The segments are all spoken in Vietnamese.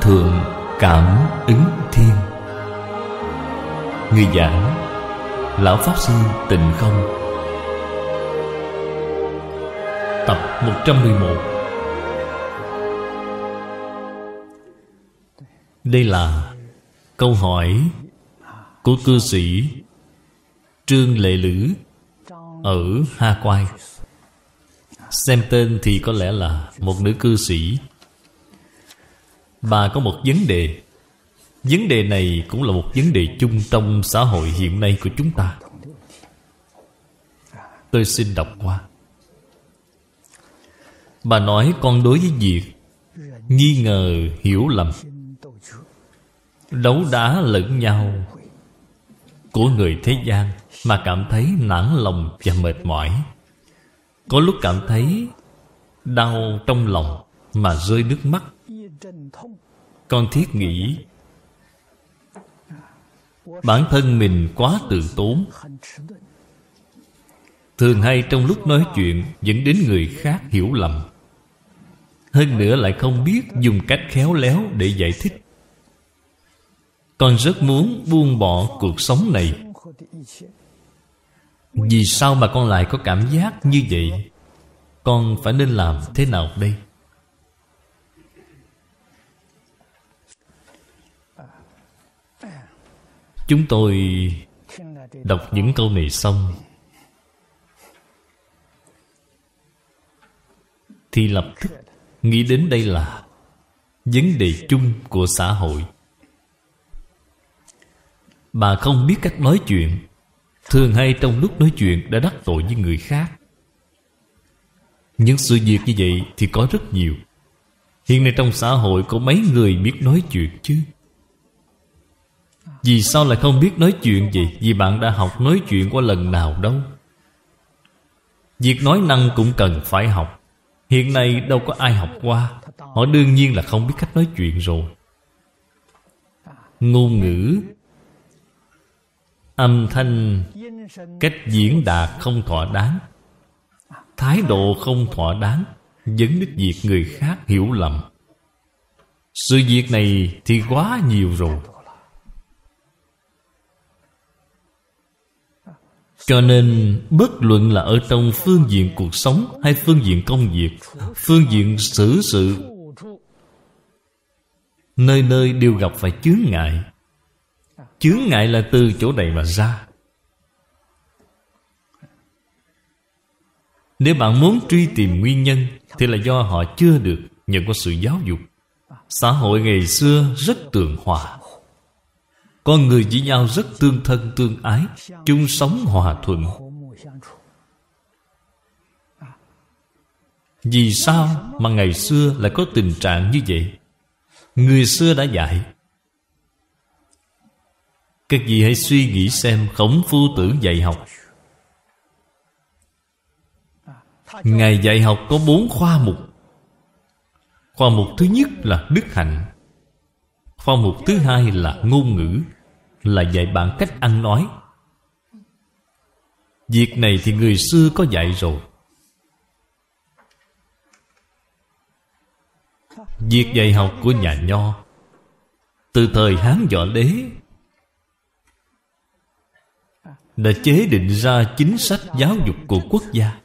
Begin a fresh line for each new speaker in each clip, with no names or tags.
thượng cảm ứng thiên. Người giảng Lão Pháp Sư Tịnh Không. Tập 111. Đây là câu hỏi của cư sĩ Trương Lệ Lữ ở Ha Quai. Xem tên thì có lẽ là một nữ cư sĩ. Bà có một vấn đề. Vấn đề này cũng là một vấn đề chung trong xã hội hiện nay của chúng ta. Tôi xin đọc qua. Bà nói con đối với việc nghi ngờ, hiểu lầm, đấu đá lẫn nhau của người thế gian mà cảm thấy nản lòng và mệt mỏi. Có lúc cảm thấy đau trong lòng mà rơi nước mắt. Con thiết nghĩ bản thân mình quá từ tốn, thường hay trong lúc nói chuyện dẫn đến người khác hiểu lầm. Hơn nữa lại không biết dùng cách khéo léo để giải thích. Con rất muốn buông bỏ cuộc sống này. Vì sao mà con lại có cảm giác như vậy? Con phải nên làm thế nào đây? Chúng tôi đọc những câu này xong thì lập tức nghĩ đến đây là vấn đề chung của xã hội. Bà không biết cách nói chuyện, thường hay trong lúc nói chuyện đã đắc tội với người khác. Những sự việc như vậy thì có rất nhiều. Hiện nay trong xã hội có mấy người biết nói chuyện chứ? Vì sao lại không biết nói chuyện vậy? Vì bạn đã học nói chuyện qua lần nào đâu. Việc nói năng cũng cần phải học. Hiện nay đâu có ai học qua. Họ đương nhiên là không biết cách nói chuyện rồi. Ngôn ngữ, âm thanh, cách diễn đạt không thỏa đáng, thái độ không thỏa đáng, dẫn đến việc người khác hiểu lầm. Sự việc này thì quá nhiều rồi. Cho nên bất luận là ở trong phương diện cuộc sống hay phương diện công việc, phương diện xử sự, nơi nơi đều gặp phải chướng ngại. Chướng ngại là từ chỗ này mà ra. Nếu bạn muốn truy tìm nguyên nhân thì là do họ chưa được nhận có sự giáo dục. Xã hội ngày xưa rất tường hòa, con người với nhau rất tương thân tương ái, chung sống hòa thuận. Vì sao mà ngày xưa lại có tình trạng như vậy? Người xưa đã dạy. Các vị hãy suy nghĩ xem Khổng Phu Tử dạy học. Ngài dạy học có 4 khoa mục. Khoa mục thứ nhất là đức hạnh. Khoa mục thứ hai là ngôn ngữ, là dạy bạn cách ăn nói. Việc này thì người xưa có dạy rồi. Việc dạy học của nhà Nho từ thời Hán Võ Đế đã chế định ra chính sách giáo dục của quốc gia,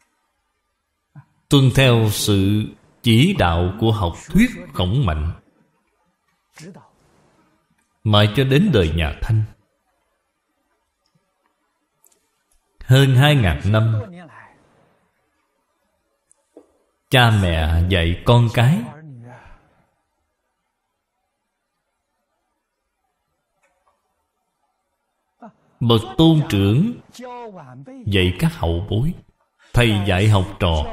tuân theo sự chỉ đạo của học thuyết Khổng Mạnh, mãi cho đến đời nhà Thanh. Hơn 2000 năm, cha mẹ dạy con cái. Bậc tôn trưởng dạy các hậu bối. Thầy dạy học trò.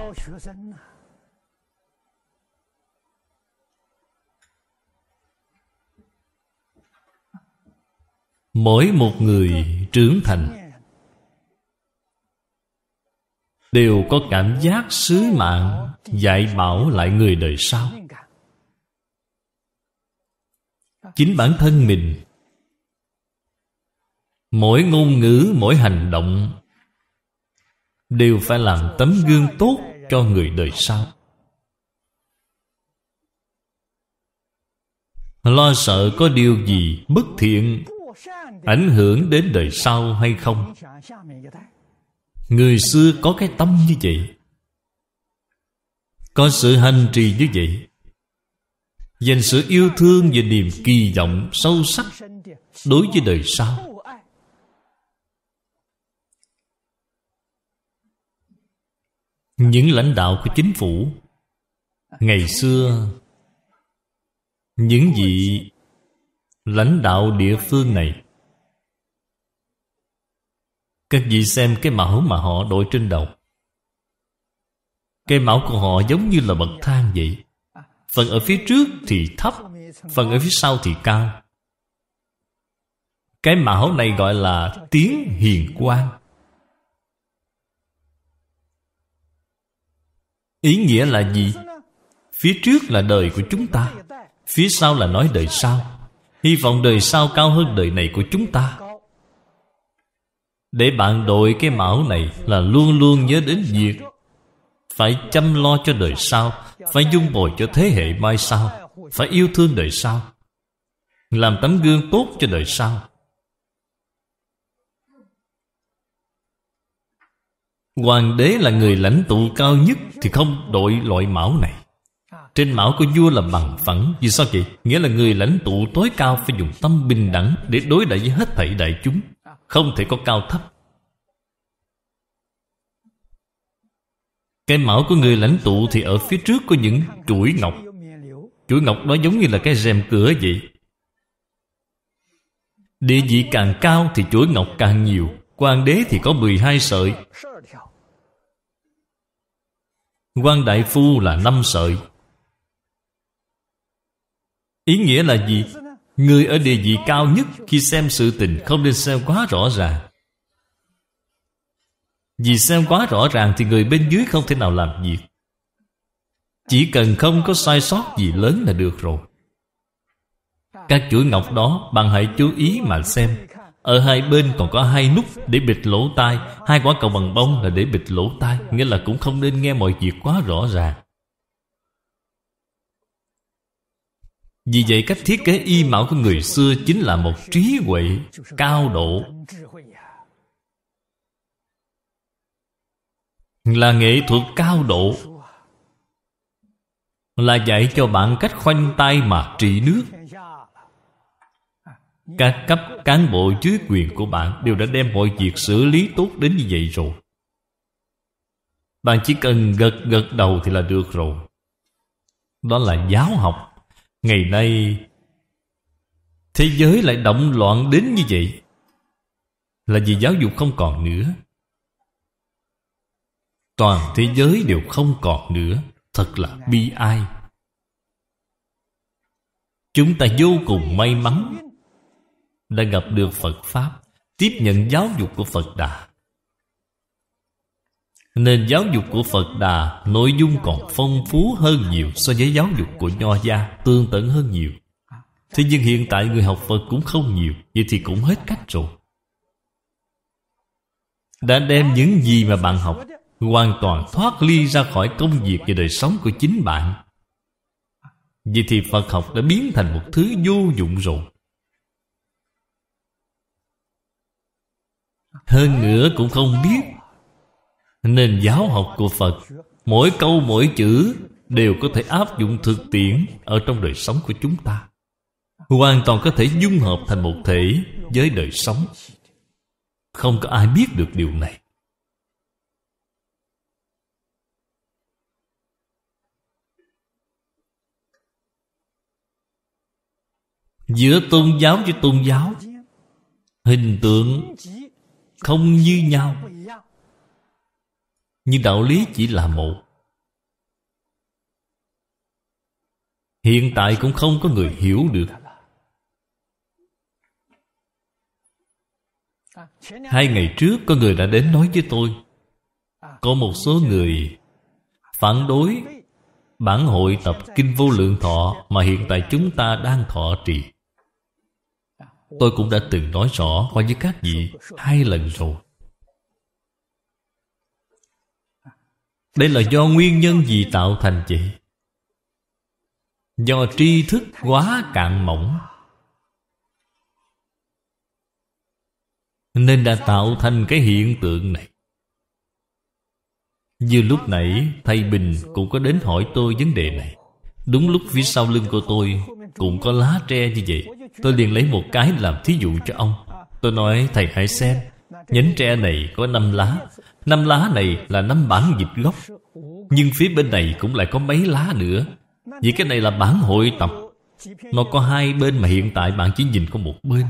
Mỗi một người trưởng thành đều có cảm giác sứ mạng dạy bảo lại người đời sau. Chính bản thân mình, mỗi ngôn ngữ, mỗi hành động đều phải làm tấm gương tốt cho người đời sau. lo sợ có điều gì bất thiện ảnh hưởng đến đời sau hay không. Người xưa có cái tâm như vậy, có sự hành trì như vậy, dành sự yêu thương và niềm kỳ vọng sâu sắc đối với đời sau. Những lãnh đạo của chính phủ ngày xưa, những vị lãnh đạo địa phương này, các vị xem cái mão mà họ đội trên đầu. Cái mão của họ giống như là bậc thang vậy. Phần ở phía trước thì thấp, phần ở phía sau thì cao. Cái mão này gọi là tiếng hiền quang. Ý nghĩa là gì? Phía trước là đời của chúng ta, phía sau là nói đời sau. Hy vọng đời sau cao hơn đời này của chúng ta. Để bạn đội cái mão này là luôn luôn nhớ đến việc phải chăm lo cho đời sau, phải dung bồi cho thế hệ mai sau, phải yêu thương đời sau, làm tấm gương tốt cho đời sau. Hoàng đế là người lãnh tụ cao nhất thì không đội loại mão này. Trên mão của vua là bằng phẳng. Vì sao vậy? Nghĩa là người lãnh tụ tối cao phải dùng tâm bình đẳng để đối đãi với hết thảy đại chúng, không thể có cao thấp. Cái mão của người lãnh tụ thì ở phía trước có những chuỗi ngọc. Chuỗi ngọc đó giống như là cái rèm cửa vậy. Địa vị càng cao thì chuỗi ngọc càng nhiều. Hoàng đế thì có 12 sợi, quan đại phu là 5 sợi. Ý nghĩa là gì? Người ở địa vị cao nhất khi xem sự tình không nên xem quá rõ ràng. Vì xem quá rõ ràng thì người bên dưới không thể nào làm việc. Chỉ cần không có sai sót gì lớn là được rồi. Các chuỗi ngọc đó bạn hãy chú ý mà xem. Ở hai bên còn có 2 nút để bịt lỗ tai. 2 quả cầu bằng bông là để bịt lỗ tai. Nghĩa là cũng không nên nghe mọi việc quá rõ ràng. Vì vậy cách thiết kế y mão của người xưa chính là một trí huệ cao độ, là nghệ thuật cao độ, là dạy cho bạn cách khoanh tay mà trị nước. Các cấp cán bộ dưới quyền của bạn đều đã đem mọi việc xử lý tốt đến như vậy rồi. Bạn chỉ cần gật gật đầu thì là được rồi. Đó là giáo học. Ngày nay thế giới lại động loạn đến như vậy là vì giáo dục không còn nữa. Toàn thế giới đều không còn nữa. Thật là bi ai. Chúng ta vô cùng may mắn đã gặp được Phật Pháp, tiếp nhận giáo dục của Phật Đà. Nên giáo dục của Phật Đà nội dung còn phong phú hơn nhiều so với giáo dục của Nho gia, tương tận hơn nhiều. Thế nhưng hiện tại người học Phật cũng không nhiều. Vậy thì cũng hết cách rồi. Đã đem những gì mà bạn học hoàn toàn thoát ly ra khỏi công việc và đời sống của chính bạn. Vậy thì Phật học đã biến thành một thứ vô dụng rồi. Hơn nữa cũng không biết. Nên giáo học của Phật, mỗi câu mỗi chữ đều có thể áp dụng thực tiễn ở trong đời sống của chúng ta. Hoàn toàn có thể dung hợp thành một thể với đời sống. Không có ai biết được điều này. Giữa tôn giáo với tôn giáo, hình tượng không như nhau, nhưng đạo lý chỉ là một. Hiện tại cũng không có người hiểu được. 2 ngày trước có người đã đến nói với tôi, có một số người phản đối bản hội tập Kinh Vô Lượng Thọ mà hiện tại chúng ta đang thọ trì. Tôi cũng đã từng nói rõ qua với các vị 2 lần rồi. Đây là do nguyên nhân gì tạo thành vậy? Do tri thức quá cạn mỏng nên đã tạo thành cái hiện tượng này. Như lúc nãy thầy Bình cũng có đến hỏi tôi vấn đề này. Đúng lúc phía sau lưng của tôi cũng có lá tre như vậy. Tôi liền lấy một cái làm thí dụ cho ông. Tôi nói thầy hãy xem, nhánh tre này có 5 lá. 5 lá này là 5 bản dịch gốc, nhưng phía bên này cũng lại có mấy lá nữa. Vì cái này là bản hội tập. Nó có 2 bên mà hiện tại bạn chỉ nhìn có một bên.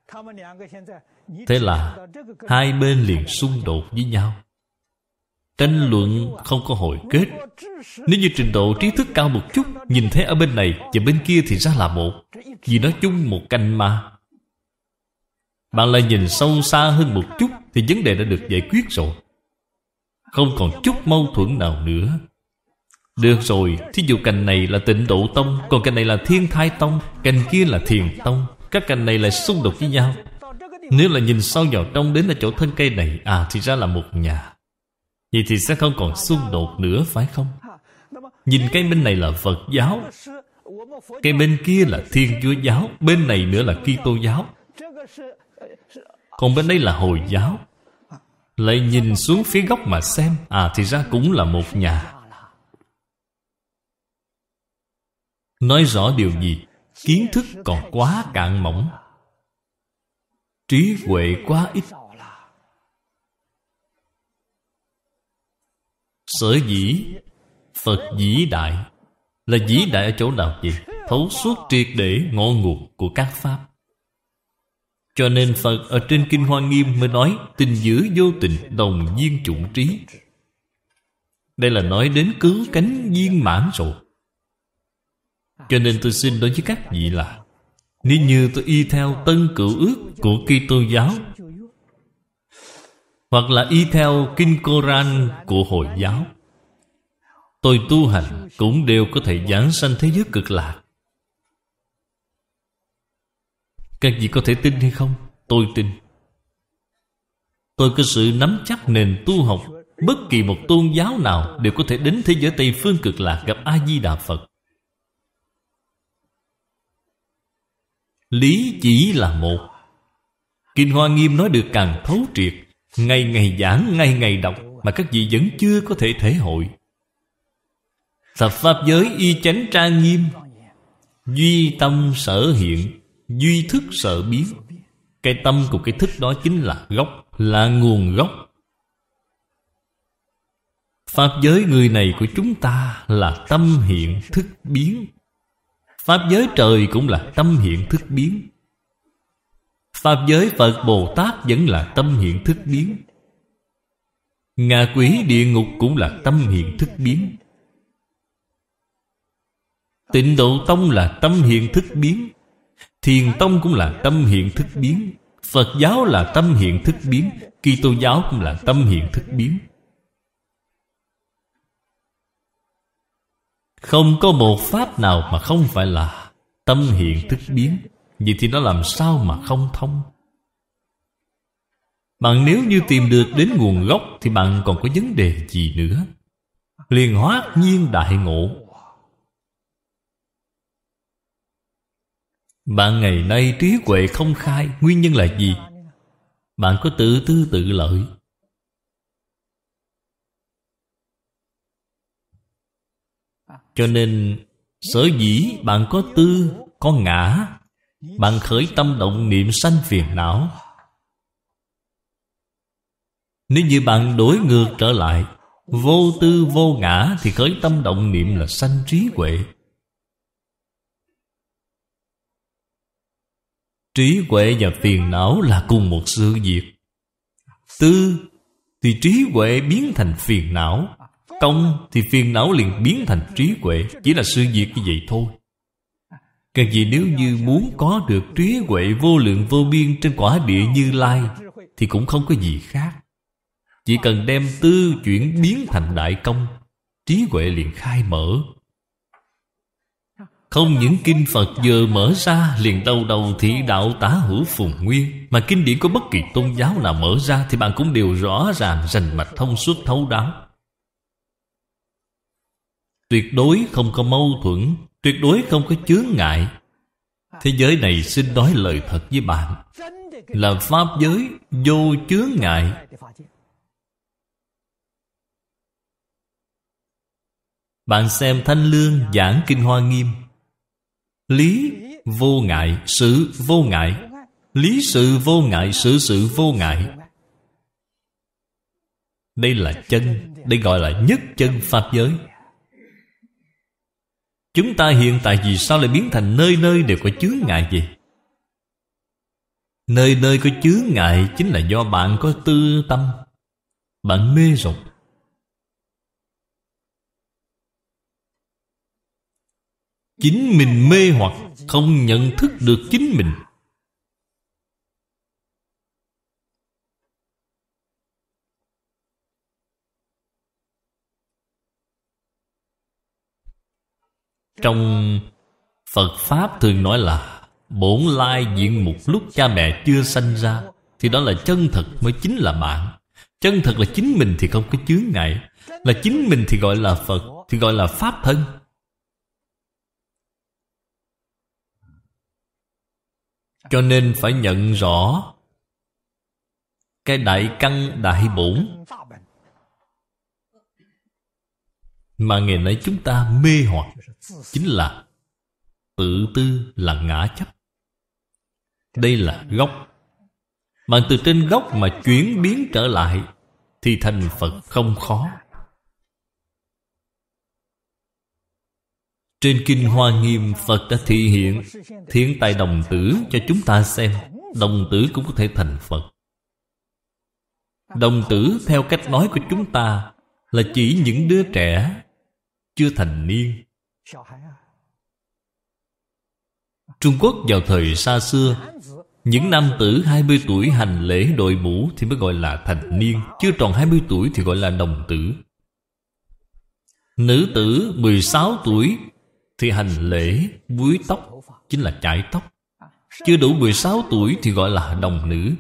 Thế là 2 bên liền xung đột với nhau, tranh luận không có hồi kết. Nếu như trình độ trí thức cao một chút, nhìn thấy ở bên này và bên kia thì ra là một, vì nó chung một cành mà. Bạn lại nhìn sâu xa hơn một chút thì vấn đề đã được giải quyết rồi, không còn chút mâu thuẫn nào nữa. Được rồi, thí dụ cành này là Tịnh Độ Tông, còn cành này là Thiên Thai Tông, cành kia là Thiền Tông. Các cành này lại xung đột với nhau. Nếu là nhìn sâu vào trong đến ở chỗ thân cây này, thì ra là một nhà, vậy thì sẽ không còn xung đột nữa, phải không? Nhìn cây bên này là Phật giáo, cây bên kia là Thiên Chúa giáo, bên này nữa là Kitô giáo, còn bên đây là Hồi giáo. Lại nhìn xuống phía gốc mà xem, thì ra cũng là một nhà. Nói rõ điều gì? Kiến thức còn quá cạn mỏng, trí huệ quá ít. Sở dĩ Phật vĩ đại là vĩ đại ở chỗ nào vậy? Thấu suốt triệt để ngọn nguồn của các pháp. Cho nên Phật ở trên Kinh Hoa Nghiêm mới nói tình giữ vô tình đồng viên chủng trí. Đây là nói đến cứu cánh viên mãn rồi. Cho nên tôi xin nói với các vị là, nếu như tôi y theo Tân Cựu Ước của Kitô giáo, hoặc là y theo Kinh Koran của Hồi giáo, tôi tu hành cũng đều có thể giảng sanh thế giới cực lạc. Các vị có thể tin hay không? Tôi tin. Tôi có sự nắm chắc nền tu học. Bất kỳ một tôn giáo nào đều có thể đến thế giới Tây Phương cực lạc gặp A-di-đà Phật. Lý chỉ là một. Kinh Hoa Nghiêm nói được càng thấu triệt, ngày ngày giảng, ngày ngày đọc, mà các vị vẫn chưa có thể thể hội. Thập pháp giới y chánh trang nghiêm, duy tâm sở hiện, duy thức sở biến. Cái tâm của cái thức đó chính là gốc, là nguồn gốc. Pháp giới người này của chúng ta là tâm hiện thức biến. Pháp giới trời cũng là tâm hiện thức biến. Pháp giới Phật Bồ Tát vẫn là tâm hiện thức biến. Ngạ quỷ địa ngục cũng là tâm hiện thức biến. Tịnh Độ Tông là tâm hiện thức biến. Thiền Tông cũng là tâm hiện thức biến. Phật giáo là tâm hiện thức biến. Kitô giáo cũng là tâm hiện thức biến. Không có một pháp nào mà không phải là tâm hiện thức biến. Vậy thì nó làm sao mà không thông? Bạn nếu như tìm được đến nguồn gốc thì bạn còn có vấn đề gì nữa? Liền hoát nhiên đại ngộ. Bạn ngày nay trí huệ không khai, nguyên nhân là gì? Bạn có tự tư tự lợi. Cho nên sở dĩ bạn có tư, có ngã, bạn khởi tâm động niệm sanh phiền não. Nếu như bạn đổi ngược trở lại, vô tư vô ngã, thì khởi tâm động niệm là sanh trí huệ. Trí huệ và phiền não là cùng một sự việc. Tư thì trí huệ biến thành phiền não, công thì phiền não liền biến thành trí huệ. Chỉ là sự việc như vậy thôi. Các vị nếu như muốn có được trí huệ vô lượng vô biên trên quả địa Như Lai thì cũng không có gì khác. Chỉ cần đem tư chuyển biến thành đại công, trí huệ liền khai mở. Không những kinh Phật vừa mở ra liền đầu đầu thị đạo tả hữu phùng nguyên, mà kinh điển của bất kỳ tôn giáo nào mở ra thì bạn cũng đều rõ ràng rành mạch thông suốt thấu đáo. Tuyệt đối không có mâu thuẫn Tuyệt đối không có chướng ngại. Thế giới này xin nói lời thật với bạn, là pháp giới vô chướng ngại. Bạn xem Thanh Lương giảng Kinh Hoa Nghiêm. Lý vô ngại, sự vô ngại. Lý sự vô ngại, sự vô ngại. Đây là chân. Đây gọi là nhất chân pháp giới. Chúng ta hiện tại vì sao lại biến thành nơi nơi đều có chướng ngại gì? Nơi nơi có chướng ngại chính là do bạn có tư tâm. Bạn mê rồi. Chính mình mê hoặc, không nhận thức được chính mình. Trong Phật Pháp thường nói là bổn lai diện mục lúc cha mẹ chưa sanh ra. Thì đó là chân thật mới chính là bạn. Chân thật là chính mình thì không có chướng ngại. Là chính mình thì gọi là Phật, thì gọi là Pháp thân. Cho nên phải nhận rõ cái đại căn đại bổn mà ngày nay chúng ta mê hoặc, chính là tự tư, là ngã chấp. Đây là gốc. Bạn từ trên gốc mà chuyển biến trở lại thì thành Phật không khó. Trên Kinh Hoa Nghiêm, Phật đã thị hiện thiên tài đồng tử cho chúng ta xem. Đồng tử cũng có thể thành Phật. Đồng tử theo cách nói của chúng ta là chỉ những đứa trẻ chưa thành niên. Trung Quốc vào thời xa xưa, những nam tử 20 tuổi hành lễ đội mũ thì mới gọi là thành niên. Chưa tròn 20 tuổi thì gọi là đồng tử. Nữ tử 16 tuổi thì hành lễ búi tóc, chính là chải tóc. Chưa đủ 16 tuổi thì gọi là đồng nữ.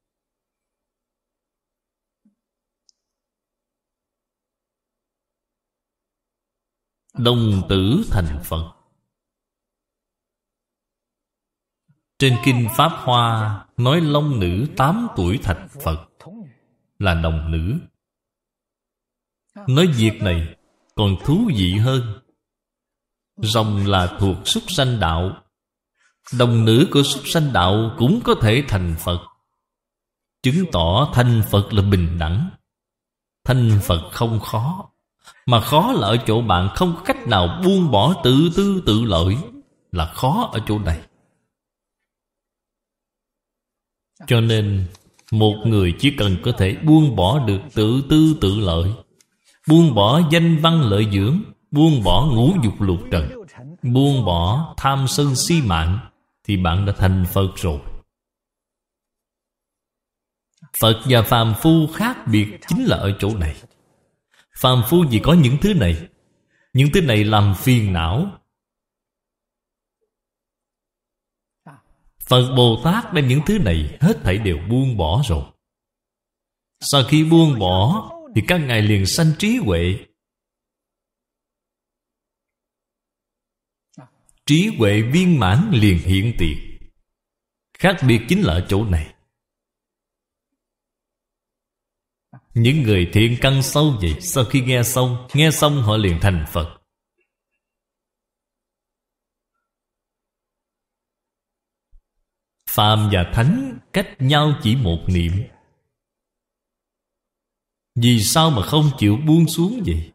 Đồng tử thành Phật. Trên Kinh Pháp Hoa nói long nữ 8 tuổi thành Phật, là đồng nữ. Nói việc này còn thú vị hơn. Rồng là thuộc súc sanh đạo. Đồng nữ của súc sanh đạo cũng có thể thành Phật, chứng tỏ thành Phật là bình đẳng. Thành Phật không khó, mà khó là ở chỗ bạn không có cách nào buông bỏ tự tư tự lợi. Là khó ở chỗ này. Cho nên một người chỉ cần có thể buông bỏ được tự tư tự lợi, buông bỏ danh văn lợi dưỡng, buông bỏ ngũ dục lục trần, buông bỏ tham sân si mạng, thì bạn đã thành Phật rồi. Phật và phàm phu khác biệt chính là ở chỗ này. Phàm phu vì có những thứ này. Những thứ này làm phiền não. Phật Bồ Tát đem những thứ này hết thảy đều buông bỏ rồi. Sau khi buông bỏ thì các ngài liền sanh trí huệ. Trí huệ viên mãn liền hiện tiền. Khác biệt chính là ở chỗ này. Những người thiện căn sâu vậy, sau khi nghe xong họ liền thành Phật. Phàm và thánh cách nhau chỉ một niệm. Vì sao mà không chịu buông xuống vậy?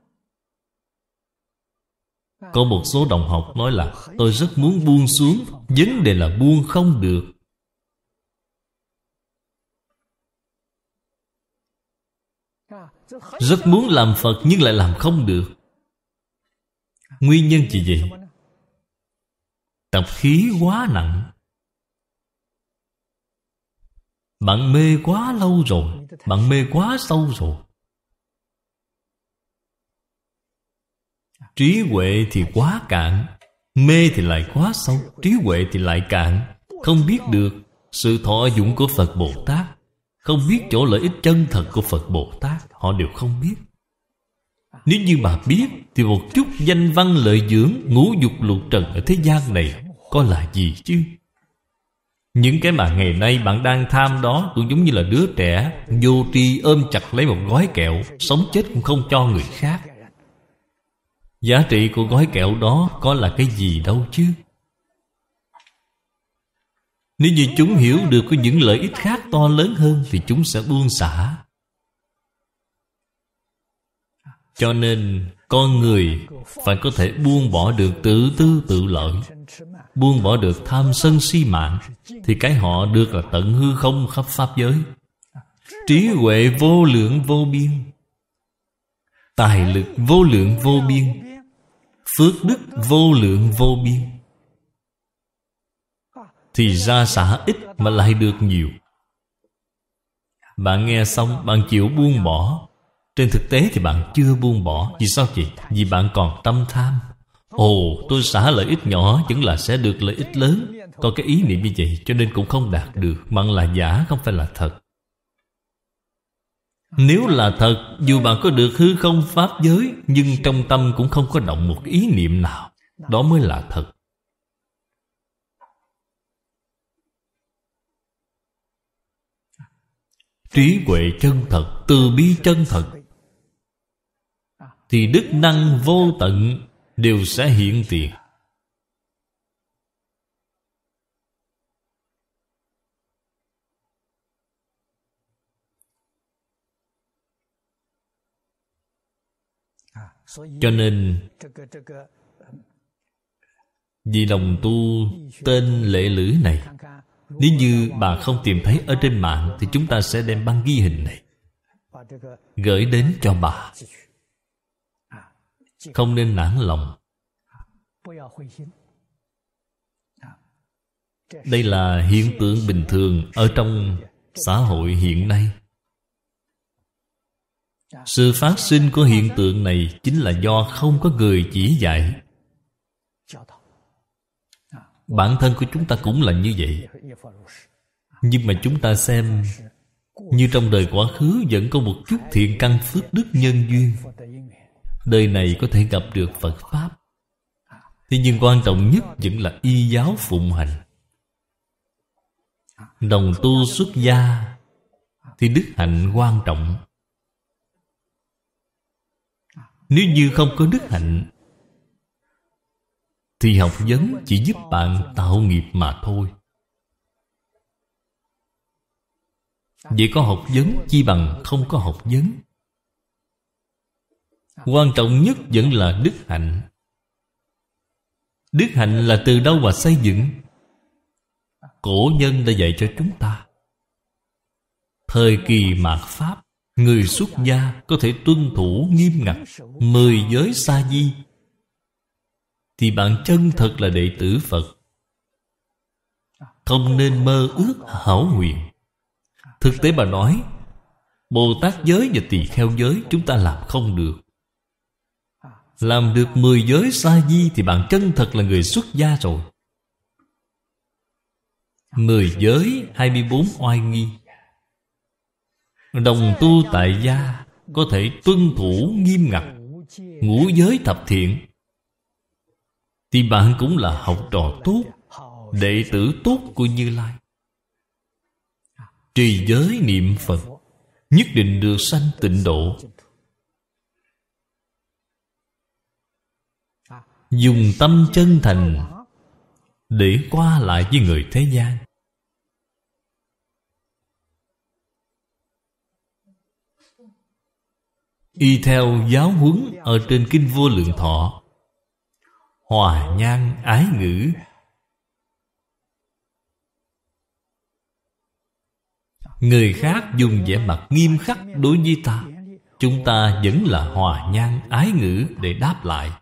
Có một số đồng học nói là tôi rất muốn buông xuống, vấn đề là buông không được. Rất muốn làm Phật nhưng lại làm không được. Nguyên nhân gì vậy? Tập khí quá nặng. Bạn mê quá lâu rồi, bạn mê quá sâu rồi. Trí huệ thì quá cạn, mê thì lại quá sâu. Trí huệ thì lại cạn, không biết được sự thọ dụng của Phật Bồ Tát, không biết chỗ lợi ích chân thật của Phật Bồ Tát. Họ đều không biết. Nếu như bà biết thì một chút danh văn lợi dưỡng, ngũ dục lục trần ở thế gian này có là gì chứ? Những cái mà ngày nay bạn đang tham đó cũng giống như là đứa trẻ vô tri ôm chặt lấy một gói kẹo, sống chết cũng không cho người khác. Giá trị của gói kẹo đó có là cái gì đâu chứ? Nếu như chúng hiểu được có những lợi ích khác to lớn hơn thì chúng sẽ buông xả. Cho nên con người phải có thể buông bỏ được tự tư tự lợi, buông bỏ được tham sân si mạng, thì cái họ được là tận hư không khắp pháp giới. Trí huệ vô lượng vô biên, tài lực vô lượng vô biên, phước đức vô lượng vô biên, thì ra xả ít mà lại được nhiều. Bạn nghe xong bạn chịu buông bỏ. Trên thực tế thì bạn chưa buông bỏ. Vì sao vậy? Vì bạn còn tâm tham. Ồ, tôi xả lợi ích nhỏ vẫn là sẽ được lợi ích lớn. Có cái ý niệm như vậy cho nên cũng không đạt được. Bạn là giả, không phải là thật. Nếu là thật, dù bạn có được hư không pháp giới, nhưng trong tâm cũng không có động một ý niệm nào. Đó mới là thật. Trí huệ chân thật, từ bi chân thật, thì đức năng vô tận đều sẽ hiện tiền. Cho nên vì đồng tu tên Lệ Lữ này, nếu như bà không tìm thấy ở trên mạng thì chúng ta sẽ đem băng ghi hình này gửi đến cho bà. Không nên nản lòng. Đây là hiện tượng bình thường ở trong xã hội hiện nay. Sự phát sinh của hiện tượng này chính là do không có người chỉ dạy. Bản thân của chúng ta cũng là như vậy. Nhưng mà chúng ta xem, như trong đời quá khứ vẫn có một chút thiện căn phước đức nhân duyên, đời này có thể gặp được Phật Pháp. Thế nhưng quan trọng nhất vẫn là y giáo phụng hành. Đồng tu xuất gia thì đức hạnh quan trọng. Nếu như không có đức hạnh thì học vấn chỉ giúp bạn tạo nghiệp mà thôi. Vậy có học vấn chi bằng không có học vấn. Quan trọng nhất vẫn là đức hạnh. Đức hạnh là từ đâu mà xây dựng? Cổ nhân đã dạy cho chúng ta. Thời kỳ mạt Pháp, người xuất gia có thể tuân thủ nghiêm ngặt 10 giới sa di, thì bạn chân thật là đệ tử Phật. Không nên mơ ước hão huyền. Thực tế mà nói, Bồ Tát giới và Tỳ Kheo giới chúng ta làm không được. Làm được 10 giới sa di thì bạn chân thật là người xuất gia rồi. 10 giới 24 oai nghi. Đồng tu tại gia có thể tuân thủ nghiêm ngặt ngũ giới thập thiện, thì bạn cũng là học trò tốt, đệ tử tốt của Như Lai. Trì giới niệm Phật, nhất định được sanh tịnh độ. Dùng tâm chân thành để qua lại với người thế gian. Y theo giáo huấn ở trên Kinh Vô Lượng Thọ, hòa nhan ái ngữ. Người khác dùng vẻ mặt nghiêm khắc đối với ta, chúng ta vẫn là hòa nhan ái ngữ để đáp lại.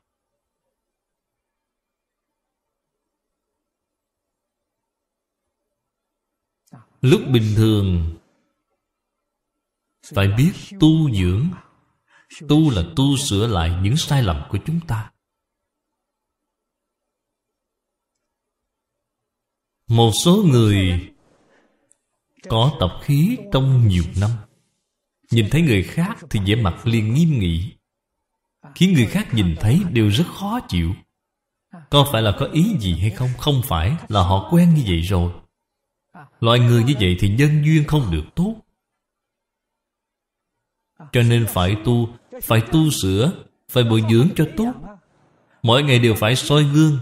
Lúc bình thường phải biết tu dưỡng. Tu là tu sửa lại những sai lầm của chúng ta. Một số người có tập khí trong nhiều năm, nhìn thấy người khác thì vẻ mặt liền nghiêm nghị. khiến người khác nhìn thấy đều rất khó chịu. Có phải là có ý gì hay không? Không phải, là họ quen như vậy rồi. Loại người như vậy thì nhân duyên không được tốt. Cho nên phải tu sửa, phải bồi dưỡng cho tốt. Mỗi ngày đều phải soi gương.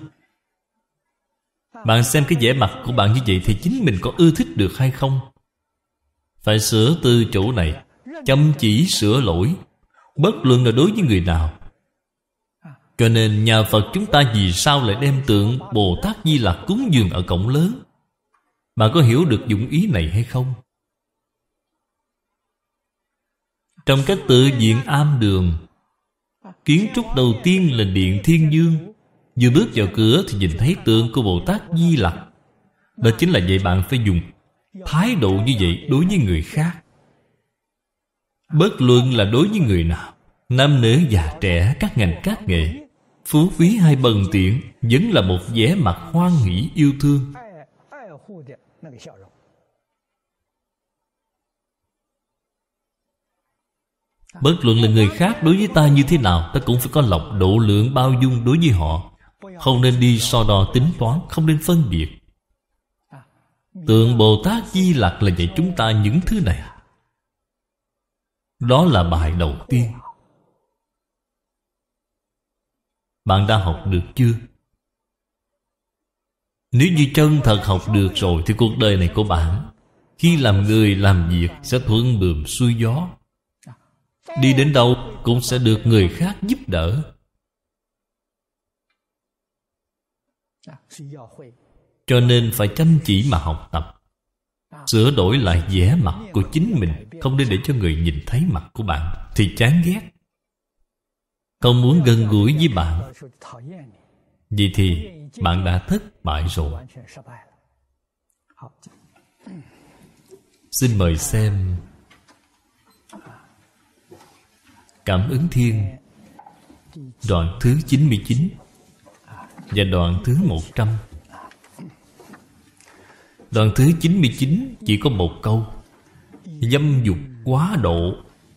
Bạn xem cái vẻ mặt của bạn như vậy thì chính mình có ưa thích được hay không? Phải sửa từ chỗ này, chăm chỉ sửa lỗi, bất luận là đối với người nào. Cho nên nhà Phật chúng ta vì sao lại đem tượng Bồ Tát Di Lặc cúng dường ở cổng lớn? Bạn có hiểu được dụng ý này hay không? Trong các tự viện am đường, kiến trúc đầu tiên là Điện Thiên Dương. Vừa bước vào cửa thì nhìn thấy tượng của Bồ Tát Di Lặc. Đó chính là vậy, bạn phải dùng thái độ như vậy đối với người khác. Bất luận là đối với người nào, nam nữ già trẻ, các ngành các nghề, phú quý hay bần tiện, vẫn là một vẻ mặt hoan hỷ yêu thương. Bất luận là người khác đối với ta như thế nào, ta cũng phải có lòng độ lượng bao dung đối với họ. Không nên đi so đo tính toán, không nên phân biệt. Tượng Bồ Tát Di Lặc là dạy chúng ta những thứ này. Đó là bài đầu tiên. Bạn đã học được chưa? Nếu như chân thật học được rồi thì cuộc đời này của bạn, khi làm người làm việc sẽ thuận buồm xuôi gió. Đi đến đâu cũng sẽ được người khác giúp đỡ. Cho nên phải chăm chỉ mà học tập, sửa đổi lại vẻ mặt của chính mình. Không nên để cho người nhìn thấy mặt của bạn thì chán ghét, không muốn gần gũi với bạn. Vì thì bạn đã thất bại rồi. Xin mời xem Cảm ứng Thiên đoạn thứ 99 và đoạn thứ 100. Đoạn thứ 99 chỉ có một câu: dâm dục quá độ.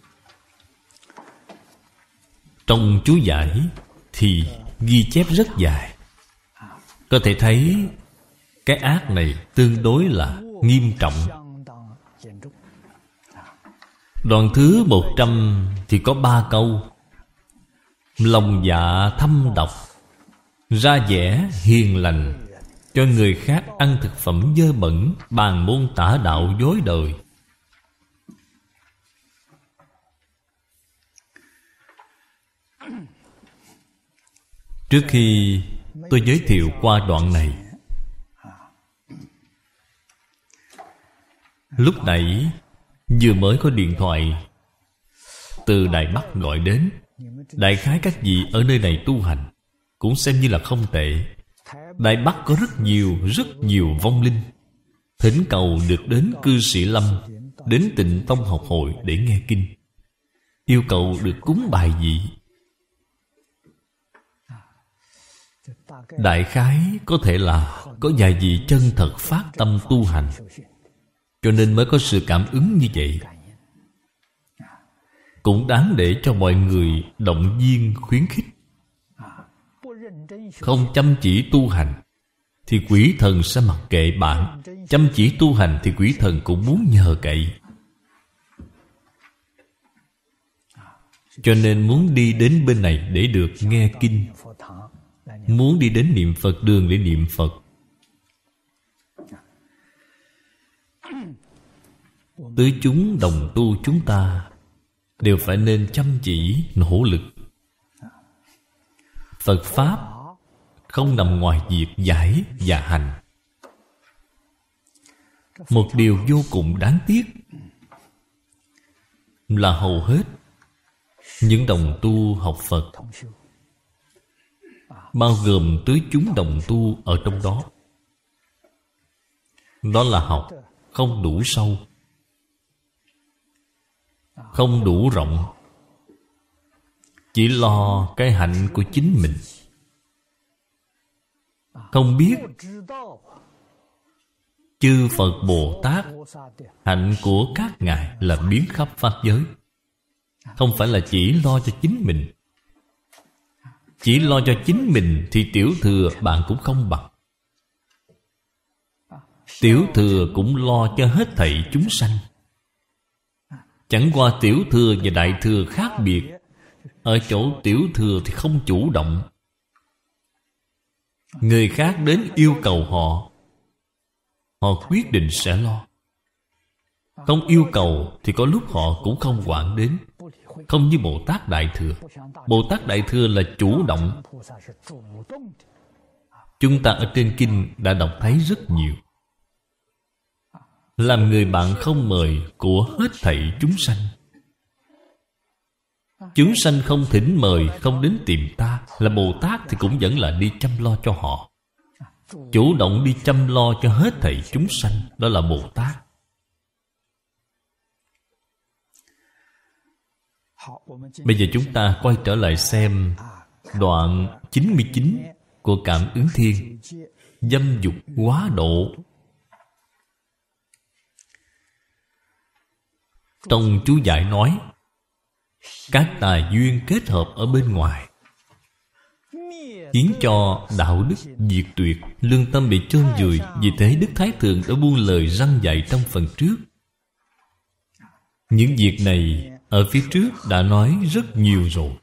Trong chú giải thì ghi chép rất dài. Có thể thấy cái ác này tương đối là nghiêm trọng. Đoạn thứ 100 thì có 3 câu: lòng dạ thâm độc, ra vẻ hiền lành, cho người khác ăn thực phẩm dơ bẩn, bàn môn tả đạo dối đời. Trước khi tôi giới thiệu qua đoạn này, lúc nãy vừa mới có điện thoại từ Đài Bắc gọi đến. Đại khái các vị ở nơi này tu hành cũng xem như là không tệ. Đài Bắc có rất nhiều vong linh, thỉnh cầu được đến Cư Sĩ Lâm, đến Tịnh Tông học hội để nghe kinh, yêu cầu được cúng bài vị. Đại khái có thể là có vài vị chân thật phát tâm tu hành, cho nên mới có sự cảm ứng như vậy. Cũng đáng để cho mọi người động viên khuyến khích. Không chăm chỉ tu hành thì quỷ thần sẽ mặc kệ bạn. Chăm chỉ tu hành thì quỷ thần cũng muốn nhờ cậy. Cho nên muốn đi đến bên này để được nghe kinh, muốn đi đến niệm Phật đường để niệm Phật. Tứ chúng đồng tu chúng ta đều phải nên chăm chỉ nỗ lực. Phật Pháp không nằm ngoài việc giải và hành. Một điều vô cùng đáng tiếc là hầu hết những đồng tu học Phật, bao gồm tứ chúng đồng tu ở trong đó, đó là học không đủ sâu, không đủ rộng, chỉ lo cái hạnh của chính mình. Không biết chư Phật Bồ Tát hạnh của các ngài là biến khắp pháp giới. Không phải là chỉ lo cho chính mình, Chỉ lo cho chính mình thì tiểu thừa bạn cũng không bằng. Tiểu thừa cũng lo cho hết thảy chúng sanh. Chẳng qua tiểu thừa và đại thừa khác biệt. Ở chỗ tiểu thừa thì không chủ động. Người khác đến yêu cầu họ, họ quyết định sẽ lo. Không yêu cầu thì có lúc họ cũng không quản đến. Không như Bồ Tát Đại Thừa. Bồ Tát Đại Thừa là chủ động. Chúng ta ở trên kinh đã đọc thấy rất nhiều. Làm người bạn không mời của hết thảy chúng sanh. Chúng sanh không thỉnh mời, không đến tìm ta, là Bồ Tát thì cũng vẫn là đi chăm lo cho họ. Chủ động đi chăm lo cho hết thảy chúng sanh, đó là Bồ Tát. Bây giờ chúng ta quay trở lại xem đoạn 99 của Cảm Ứng Thiên. Dâm dục quá độ. Trong chú giải nói, các tài duyên kết hợp ở bên ngoài khiến cho đạo đức diệt tuyệt, lương tâm bị chôn vùi. Vì thế Đức Thái Thượng đã buông lời răn dạy trong phần trước. Những việc này ở phía trước đã nói rất nhiều rồi.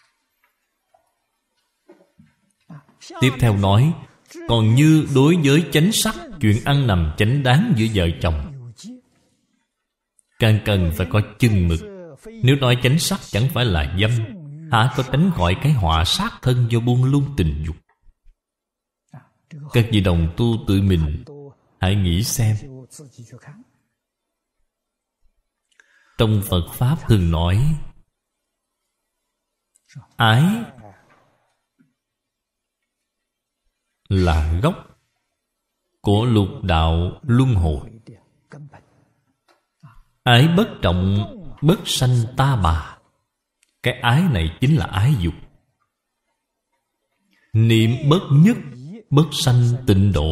Tiếp theo nói, còn như đối với chánh sắc, chuyện ăn nằm chánh đáng giữa vợ chồng, càng cần phải có chừng mực. Nếu nói chánh sắc chẳng phải là dâm, há có tránh khỏi cái họa sát thân do buông lung tình dục. Các vị đồng tu tự mình hãy nghĩ xem. Trong Phật Pháp thường nói, ái là gốc của lục đạo luân hồi. Ái bất trọng, bất sanh ta bà. Cái ái này chính là ái dục. Niệm bất nhất, bất sanh tịnh độ.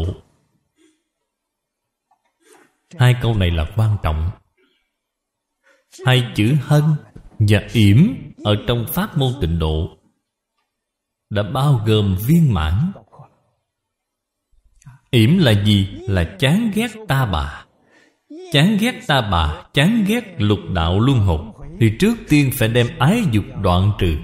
Hai câu này là quan trọng. Hai chữ hân và yểm ở trong pháp môn tịnh độ đã bao gồm viên mãn. Yểm là gì? Là chán ghét ta bà. Chán ghét ta bà, chán ghét lục đạo luân hồi, thì trước tiên phải đem ái dục đoạn trừ.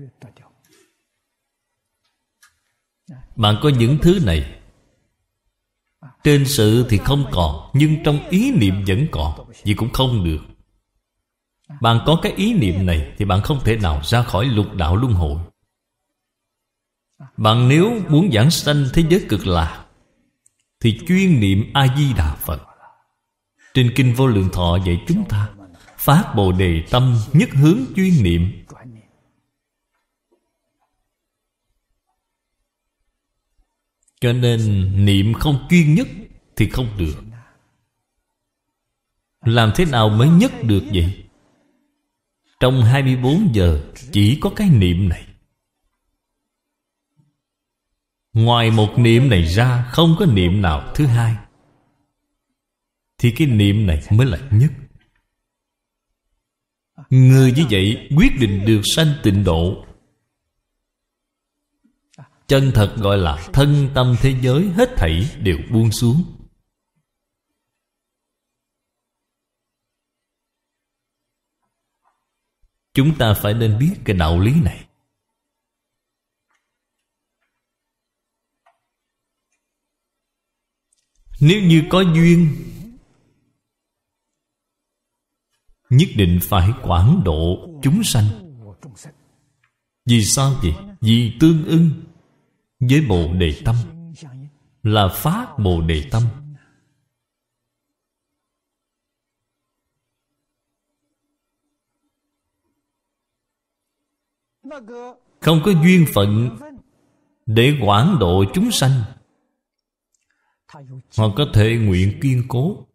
Bạn có những thứ này, trên sự thì không còn, nhưng trong ý niệm vẫn còn. Vì cũng không được. Bạn có cái ý niệm này thì bạn không thể nào ra khỏi lục đạo luân hồi. Bạn nếu muốn vãng sanh thế giới cực lạc thì chuyên niệm A-di-đà Phật. Trên Kinh Vô Lượng Thọ dạy chúng ta phát Bồ Đề tâm, nhất hướng chuyên niệm. Cho nên niệm không chuyên nhất thì không được. Làm thế nào mới nhất được vậy? Trong 24 giờ chỉ có cái niệm này. Ngoài một niệm này ra không có niệm nào thứ hai, thì cái niệm này mới là nhất. Người như vậy quyết định được sanh tịnh độ. Chân thật gọi là thân tâm thế giới hết thảy đều buông xuống. Chúng ta phải nên biết cái đạo lý này. Nếu như có duyên, nhất định phải quảng độ chúng sanh. Vì sao vậy? Vì tương ưng với Bồ Đề tâm, là phát Bồ Đề tâm. Không có duyên phận để quảng độ chúng sanh, họ có thể nguyện kiên cố,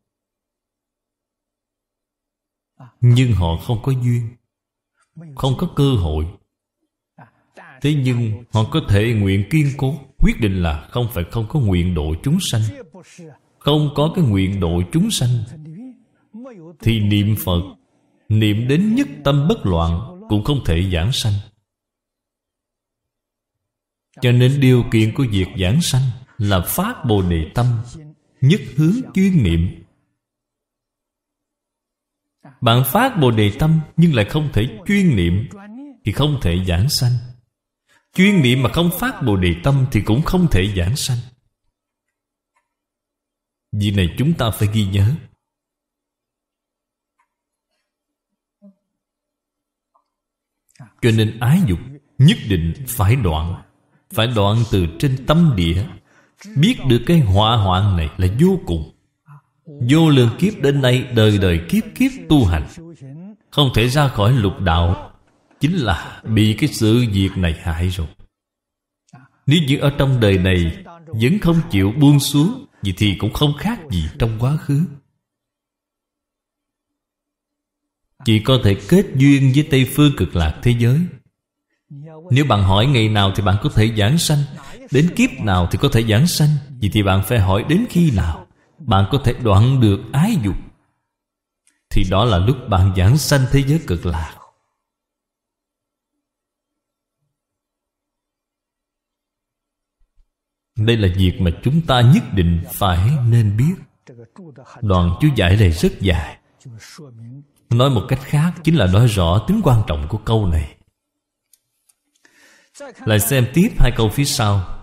nhưng họ không có duyên, không có cơ hội. Thế nhưng họ có thể nguyện kiên cố. Quyết định là không phải không có nguyện độ chúng sanh. Không có cái nguyện độ chúng sanh thì niệm Phật, niệm đến nhất tâm bất loạn cũng không thể giảng sanh. Cho nên điều kiện của việc giảng sanh là phát Bồ Đề tâm, nhất hướng chuyên niệm. Bạn phát Bồ Đề tâm nhưng lại không thể chuyên niệm thì không thể giảng sanh. Chuyên niệm mà không phát Bồ Đề tâm thì cũng không thể giảng sanh. Việc này chúng ta phải ghi nhớ. Cho nên ái dục nhất định phải đoạn. Phải đoạn từ trên tâm địa. Biết được cái họa hoạn này là vô cùng. Vô lượng kiếp đến nay, đời đời kiếp kiếp tu hành, không thể ra khỏi lục đạo, chính là bị cái sự việc này hại rồi. Nếu như ở trong đời này vẫn không chịu buông xuống, vậy thì cũng không khác gì trong quá khứ. Chỉ có thể kết duyên với Tây Phương Cực Lạc thế giới. Nếu bạn hỏi ngày nào thì bạn có thể giảng sanh, đến kiếp nào thì có thể giảng sanh, vậy thì bạn phải hỏi đến khi nào bạn có thể đoạn được ái dục, thì đó là lúc bạn giảng sanh thế giới Cực Lạc. Đây là việc mà chúng ta nhất định phải nên biết. Đoạn chú giải này rất dài. Nói một cách khác chính là nói rõ tính quan trọng của câu này. Lại xem tiếp hai câu phía sau.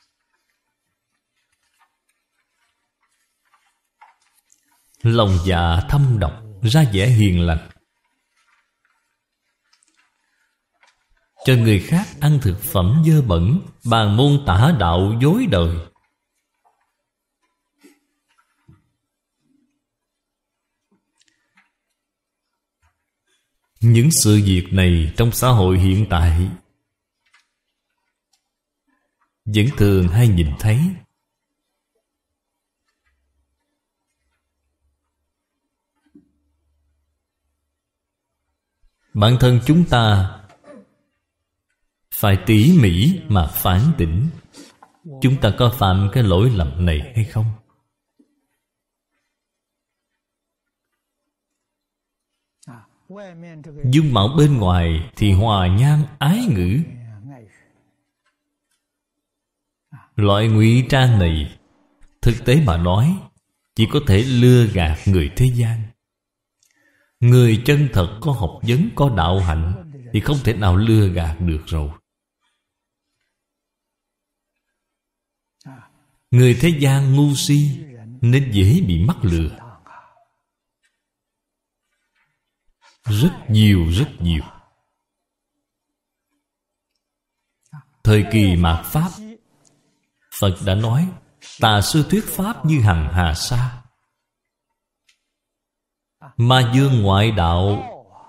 Lòng dạ thâm độc, ra vẻ hiền lành, cho người khác ăn thực phẩm dơ bẩn, bàn môn tả đạo dối đời. Những sự việc này trong xã hội hiện tại vẫn thường hay nhìn thấy. Bản thân chúng ta phải tỉ mỉ mà phản tỉnh, chúng ta có phạm cái lỗi lầm này hay không? Dung mạo bên ngoài thì hòa nhan ái ngữ. Loại ngụy trang này thực tế mà nói chỉ có thể lừa gạt người thế gian. Người chân thật có học vấn, có đạo hạnh thì không thể nào lừa gạt được rồi. Người thế gian ngu si nên dễ bị mắc lừa. Rất nhiều. Thời kỳ mạt Pháp, Phật đã nói tà sư thuyết Pháp như hằng hà sa. Ma dương ngoại đạo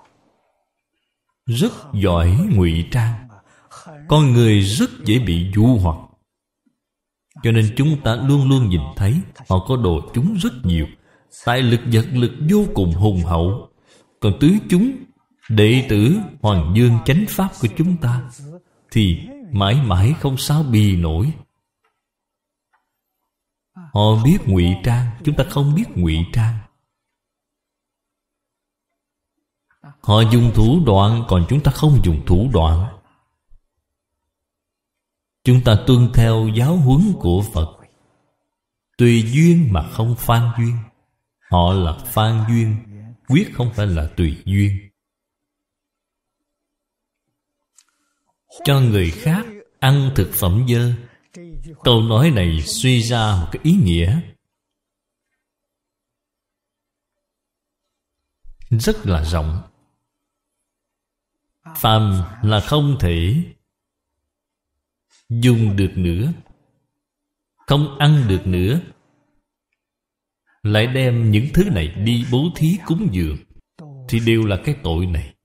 rất giỏi ngụy trang. Con người rất dễ bị dụ hoặc. Cho nên chúng ta luôn luôn nhìn thấy họ có đồ chúng rất nhiều, tài lực vật lực vô cùng hùng hậu. Còn tứ chúng, đệ tử Hoàng Dương chánh pháp của chúng ta thì mãi mãi không sao bì nổi. Họ biết ngụy trang, chúng ta không biết ngụy trang. Họ dùng thủ đoạn, còn chúng ta không dùng thủ đoạn. Chúng ta tuân theo giáo huấn của Phật, tùy duyên mà không phan duyên. Họ là phan duyên, quyết không phải là tùy duyên. Cho người khác ăn thực phẩm dơ, câu nói này suy ra một cái ý nghĩa rất là rộng. Phàm là không thể dùng được nữa, không ăn được nữa, lại đem những thứ này đi bố thí cúng dường, thì đều là cái tội này.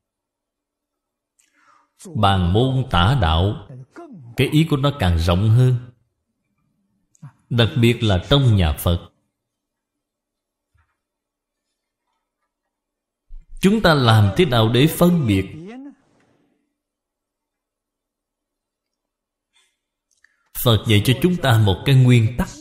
Bàn môn tả đạo, cái ý của nó càng rộng hơn. Đặc biệt là trong nhà Phật, chúng ta làm thế nào để phân biệt? Phật dạy cho chúng ta một cái nguyên tắc.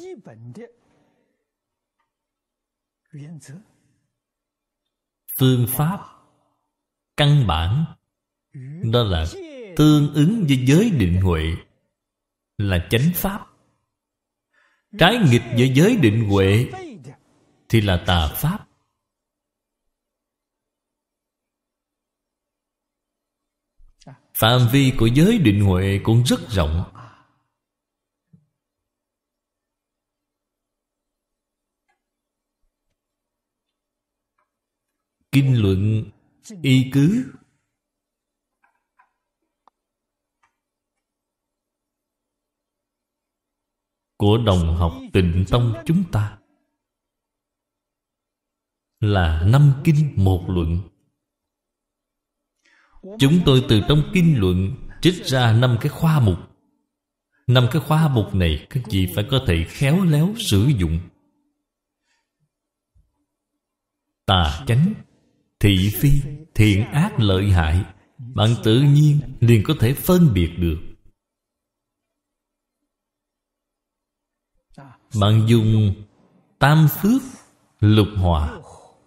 Phương pháp căn bản, đó là tương ứng với giới định huệ. là chánh pháp. Trái nghịch với giới định huệ thì là tà pháp. Phạm vi của giới định huệ cũng rất rộng. Kinh luận y cứ của đồng học Tịnh Tông chúng ta là 5 kinh 1 luận. Chúng tôi từ trong kinh luận trích ra 5 cái khoa mục. 5 cái khoa mục này các vị phải có thể khéo léo sử dụng. Tà chánh, thị phi, thiện ác lợi hại, bạn tự nhiên liền có thể phân biệt được. Bạn dùng tam phước lục hòa,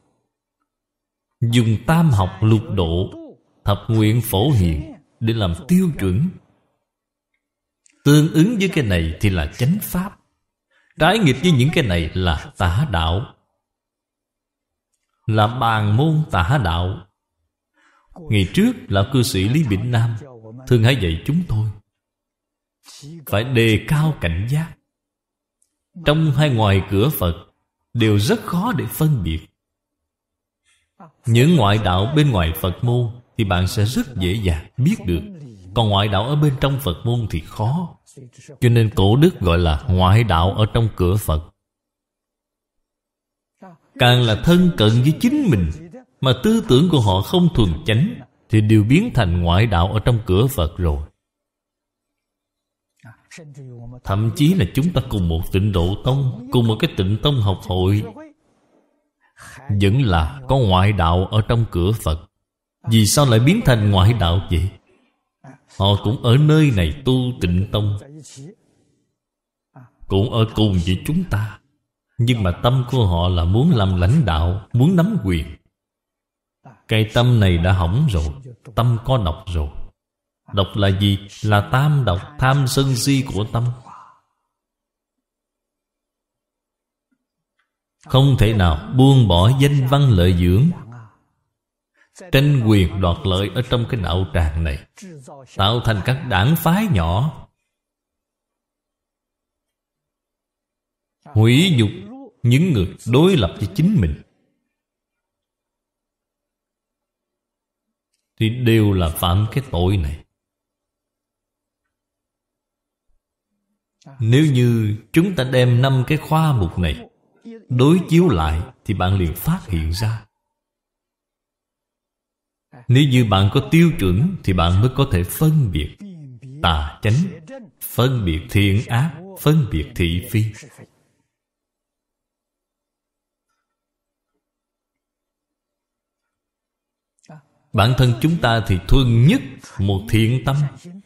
dùng tam học lục độ, thập nguyện phổ hiền để làm tiêu chuẩn. Tương ứng với cái này thì là chánh pháp. Trái nghịch với những cái này là tà đạo, là bàn môn tà đạo. Ngày trước lão cư sĩ Lý Bỉnh Nam thường hay dạy chúng tôi phải đề cao cảnh giác. Trong hay ngoài cửa Phật đều rất khó để phân biệt. Những ngoại đạo bên ngoài Phật môn thì bạn sẽ rất dễ dàng biết được. Còn ngoại đạo ở bên trong Phật môn thì khó. Cho nên cổ đức gọi là ngoại đạo ở trong cửa Phật. Càng là thân cận với chính mình mà tư tưởng của họ không thuần chánh thì đều biến thành ngoại đạo ở trong cửa Phật rồi. Thậm chí là chúng ta cùng một Tịnh Độ Tông, cùng một cái Tịnh Tông học hội, vẫn là có ngoại đạo ở trong cửa Phật. Vì sao lại biến thành ngoại đạo vậy? Họ cũng ở nơi này tu Tịnh Tông, cũng ở cùng với chúng ta, nhưng mà tâm của họ là muốn làm lãnh đạo, muốn nắm quyền. Cái tâm này đã hỏng rồi. Tâm có độc rồi. Độc là gì? Là tam độc, tham sân si của tâm. Không thể nào buông bỏ danh văn lợi dưỡng, tranh quyền đoạt lợi ở trong cái đạo tràng này, tạo thành các đảng phái nhỏ, hủy nhục những người đối lập với chính mình, thì đều là phạm cái tội này. Nếu như chúng ta đem 5 cái khoa mục này đối chiếu lại thì bạn liền phát hiện ra. Nếu như bạn có tiêu chuẩn thì bạn mới có thể phân biệt tà chánh, phân biệt thiện ác, phân biệt thị phi. Bản thân chúng ta thì thuần nhất một thiện tâm,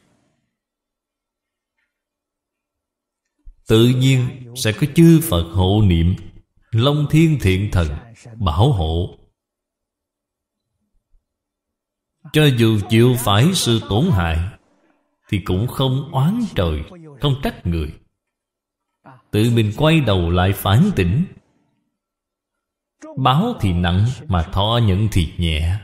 tự nhiên sẽ có chư Phật hộ niệm, Long Thiên Thiện Thần bảo hộ. Cho dù chịu phải sự tổn hại thì cũng không oán trời, không trách người. Tự mình quay đầu lại phản tỉnh. Báo thì nặng mà thọ nhận thì nhẹ.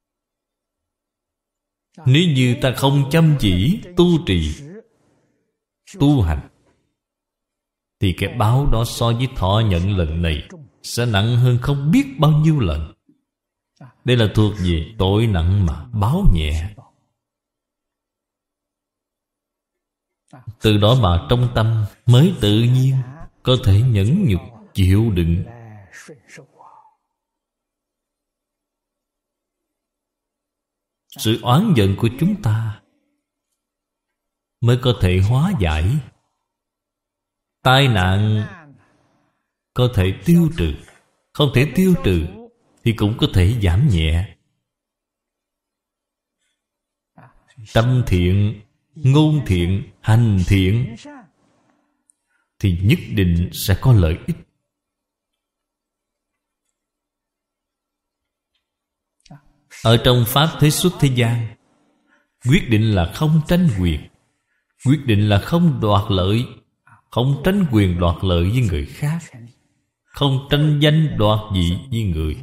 Nếu như ta không chăm chỉ tu trì, tu hành, thì cái báo đó so với thọ nhận lần này sẽ nặng hơn không biết bao nhiêu lần. Đây là thuộc về tội nặng mà báo nhẹ. Từ đó mà trong tâm mới tự nhiên có thể nhẫn nhục chịu đựng. Sự oán giận của chúng ta mới có thể hóa giải. Tai nạn có thể tiêu trừ, không thể tiêu trừ thì cũng có thể giảm nhẹ. Tâm thiện, ngôn thiện, hành thiện thì nhất định sẽ có lợi ích. Ở trong Pháp Thế Xuất Thế Gian, quyết định là không tranh quyền, Quyết định là không đoạt lợi, không tranh quyền đoạt lợi với người khác, không tranh danh đoạt vị với người.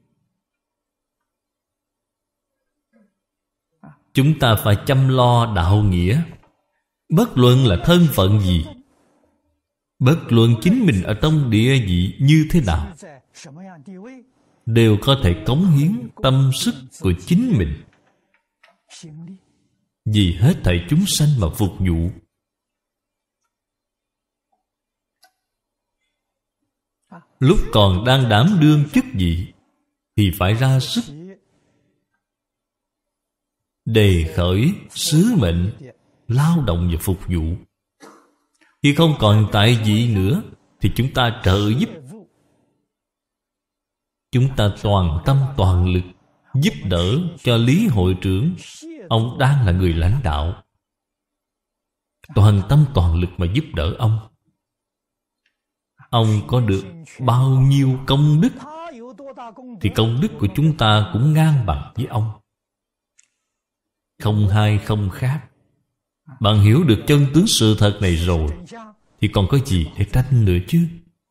Chúng ta phải chăm lo đạo nghĩa. Bất luận là thân phận gì, bất luận chính mình ở trong địa vị như thế nào, đều có thể cống hiến tâm sức của chính mình vì hết thảy chúng sanh mà phục vụ. Lúc còn đang đảm đương chức vị thì phải ra sức đề khởi sứ mệnh, lao động và phục vụ. Khi không còn tại vị nữa thì chúng ta trợ giúp, chúng ta toàn tâm toàn lực giúp đỡ cho Lý hội trưởng. Ông đang là người lãnh đạo, toàn tâm toàn lực mà giúp đỡ ông. Ông có được bao nhiêu công đức thì công đức của chúng ta cũng ngang bằng với ông, không hai không khác. Bạn hiểu được chân tướng sự thật này rồi thì còn có gì để tranh nữa chứ?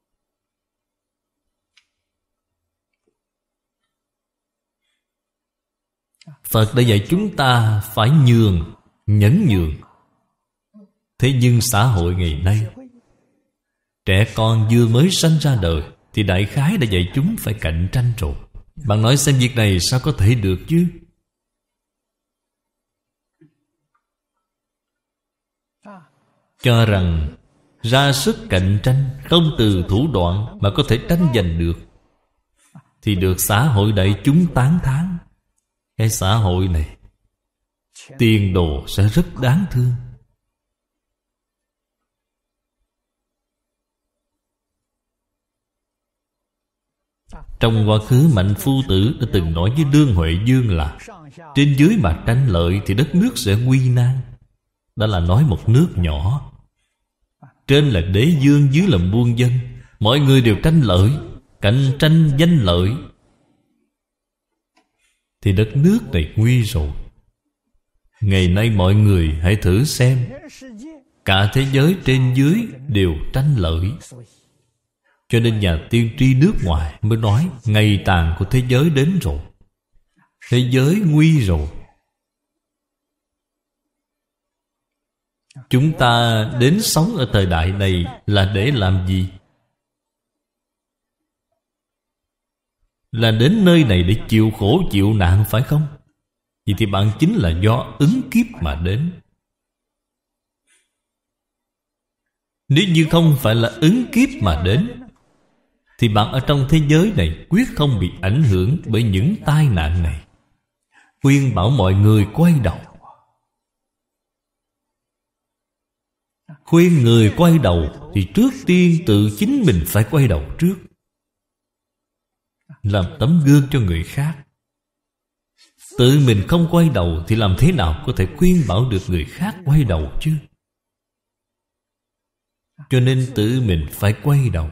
Phật đã dạy chúng ta phải nhường, nhẫn nhường. Thế nhưng xã hội ngày nay, trẻ con vừa mới sanh ra đời thì đại khái đã dạy chúng phải cạnh tranh rồi. Bạn nói xem việc này sao có thể được chứ? Cho rằng ra sức cạnh tranh, không từ thủ đoạn mà có thể tranh giành được thì được xã hội đại chúng tán thán. Cái xã hội này tiền đồ sẽ rất đáng thương. Trong quá khứ Mạnh Phu Tử đã từng nói với Đương Huệ Dương là trên dưới mà tranh lợi thì đất nước sẽ nguy nan. Đó là nói một nước nhỏ. Trên là đế vương, dưới là muôn dân, mọi người đều tranh lợi, cạnh tranh danh lợi thì đất nước này nguy rồi. Ngày nay mọi người hãy thử xem, cả thế giới trên dưới đều tranh lợi. Cho nên nhà tiên tri nước ngoài mới nói ngày tàn của thế giới đến rồi, thế giới nguy rồi. Chúng ta đến sống ở thời đại này là để làm gì? Là đến nơi này để chịu khổ chịu nạn phải không? Vậy thì bạn chính là do ứng kiếp mà đến. Nếu như không phải là ứng kiếp mà đến thì bạn ở trong thế giới này quyết không bị ảnh hưởng bởi những tai nạn này. Khuyên bảo mọi người quay đầu. Khuyên người quay đầu thì trước tiên tự chính mình phải quay đầu trước, làm tấm gương cho người khác. Tự mình không quay đầu thì làm thế nào có thể khuyên bảo được người khác quay đầu chứ? Cho nên tự mình phải quay đầu.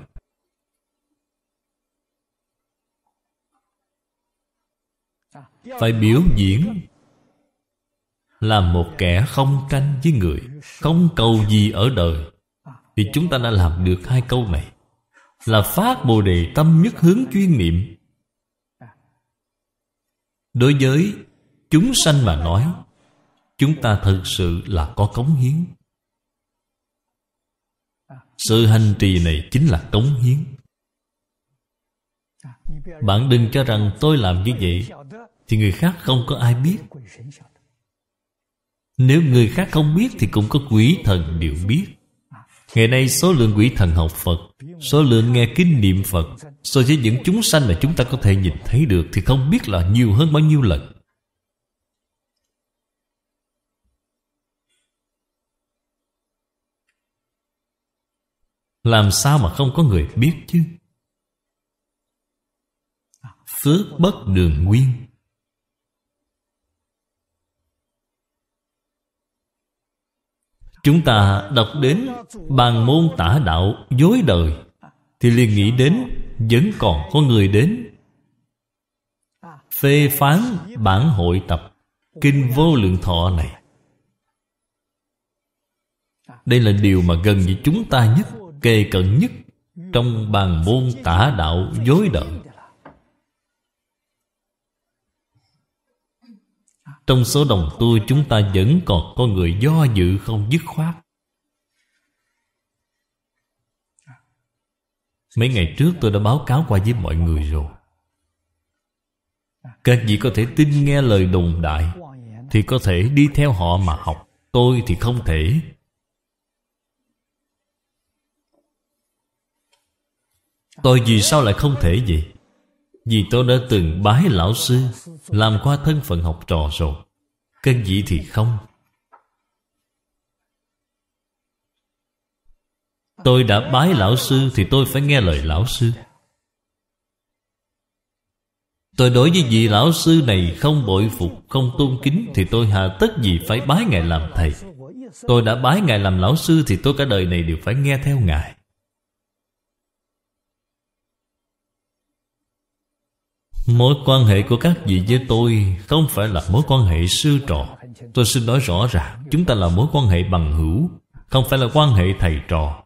Phải biểu diễn làm một kẻ không tranh với người, không cầu gì ở đời. Thì chúng ta đã làm được hai câu này, là phát Bồ Đề tâm nhất hướng chuyên niệm. Đối với chúng sanh mà nói, chúng ta thực sự là có cống hiến. Sự hành trì này chính là cống hiến. Bạn đừng cho rằng tôi làm như vậy thì người khác không có ai biết. Nếu người khác không biết thì cũng có quỷ thần đều biết. Ngày nay số lượng quỷ thần học Phật, số lượng nghe kinh niệm Phật so với những chúng sanh mà chúng ta có thể nhìn thấy được thì không biết là nhiều hơn bao nhiêu lần. Làm sao mà không có người biết chứ? Phước bất đường nguyên. Chúng ta đọc đến bàn môn tả đạo dối đời thì liền nghĩ đến vẫn còn có người đến phê phán bản hội tập Kinh Vô Lượng Thọ này. Đây là điều mà gần với chúng ta nhất, kề cận nhất trong bàn môn tả đạo dối đợi. Trong số đồng tu chúng ta vẫn còn có người do dự không dứt khoát. Mấy ngày trước tôi đã báo cáo qua với mọi người rồi. Các vị có thể tin nghe lời đồn đại thì có thể đi theo họ mà học. Tôi thì không thể. Tôi vì sao lại không thể vậy? Vì tôi đã từng bái lão sư, làm qua thân phận học trò rồi. Các vị thì không. Tôi đã bái lão sư thì tôi phải nghe lời lão sư. Tôi đối với vị lão sư này không bội phục, không tôn kính thì tôi hà tất gì phải bái Ngài làm thầy. Tôi đã bái Ngài làm lão sư thì tôi cả đời này đều phải nghe theo Ngài. Mối quan hệ của các vị với tôi không phải là mối quan hệ sư trò. Tôi xin nói rõ ràng, chúng ta là mối quan hệ bằng hữu, không phải là quan hệ thầy trò.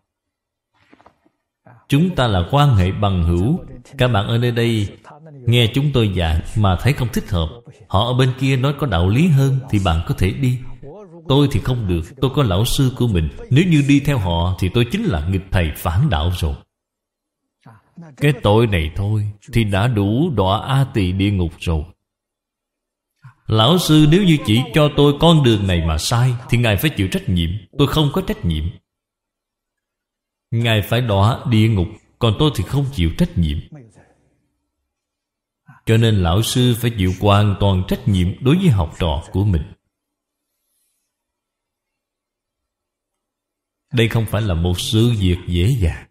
Chúng ta là quan hệ bằng hữu. Các bạn ở nơi đây nghe chúng tôi giảng mà thấy không thích hợp, họ ở bên kia nói có đạo lý hơn thì bạn có thể đi. Tôi thì không được, tôi có lão sư của mình. Nếu như đi theo họ thì tôi chính là nghịch thầy phản đạo rồi. Cái tội này thôi thì đã đủ đọa A Tỳ địa ngục rồi. Lão sư nếu như chỉ cho tôi con đường này mà sai thì Ngài phải chịu trách nhiệm. Tôi không có trách nhiệm. Ngài phải đọa địa ngục, còn tôi thì không chịu trách nhiệm. Cho nên lão sư phải chịu hoàn toàn trách nhiệm đối với học trò của mình. Đây không phải là một sự việc dễ dàng.